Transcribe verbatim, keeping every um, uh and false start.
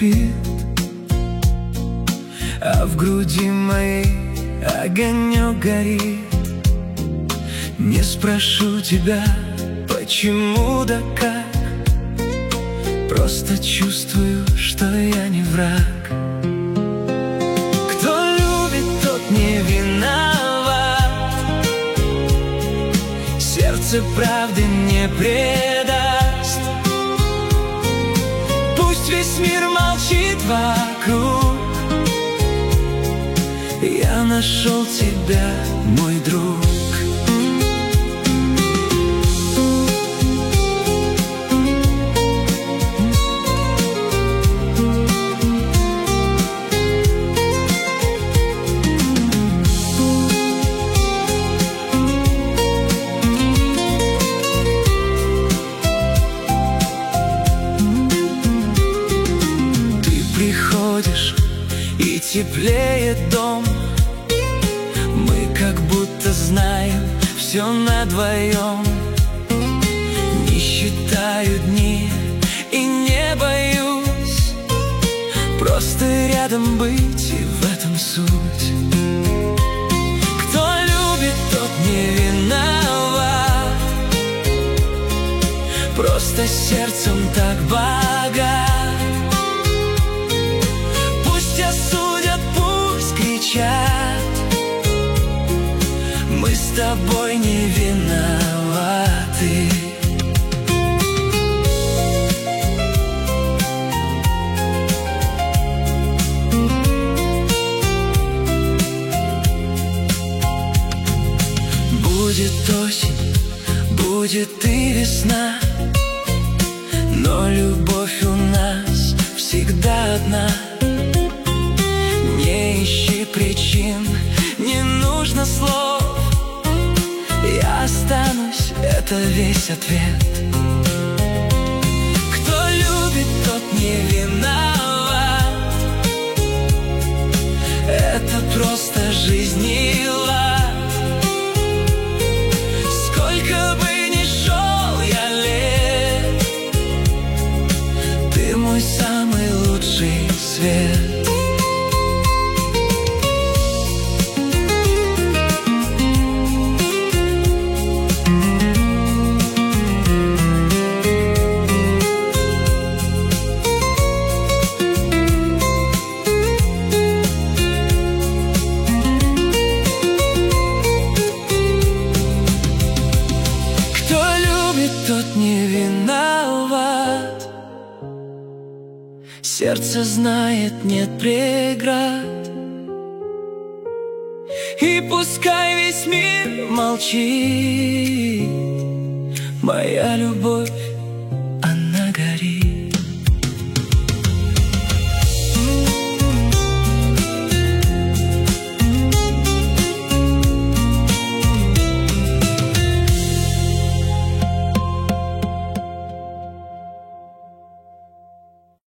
спит, а в груди моей огонек горит. Не спрошу тебя, почему да как, просто чувствую, что я не враг. Кто любит, тот не виноват, сердце правды не предаст. Пусть весь мир молчит вокруг, я нашел тебя, мой друг. Приходишь, и теплеет дом. Мы как будто знаем все надвоем. Не считаю дни и не боюсь, просто рядом быть, и в этом суть. Кто любит, тот не виноват, просто сердцем так богат. Мы с тобой не виноваты. Будет осень, будет и весна, но любовь у нас всегда одна. Не ищи причин, не нужно слов, я останусь, это весь ответ. Кто любит, тот не виноват, это просто жизнь и лад. Сколько бы ни шел я лет, ты мой самый лучший свет. Тот не виноват, сердце знает, нет преград. И пускай весь мир молчит, моя любовь